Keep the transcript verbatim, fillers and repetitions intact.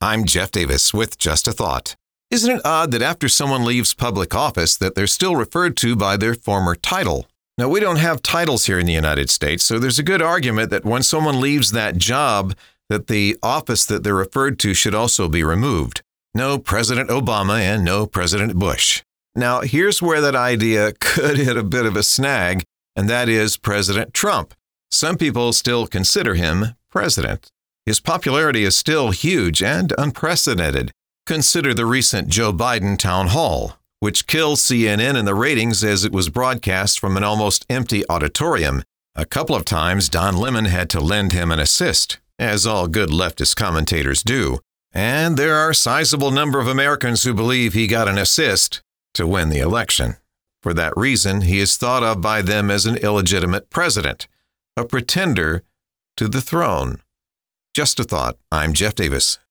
I'm Jeff Davis with Just a Thought. Isn't it odd that after someone leaves public office that they're still referred to by their former title? Now, we don't have titles here in the United States, so there's a good argument that when someone leaves that job, that the office that they're referred to should also be removed. No President Obama and no President Bush. Now, here's where that idea could hit a bit of a snag, and that is President Trump. Some people still consider him president. His popularity is still huge and unprecedented. Consider the recent Joe Biden town hall, which killed C N N in the ratings as it was broadcast from an almost empty auditorium. A couple of times, Don Lemon had to lend him an assist, as all good leftist commentators do. And there are a sizable number of Americans who believe he got an assist to win the election. For that reason, he is thought of by them as an illegitimate president, a pretender to the throne. Just a thought. I'm Jeff Davis.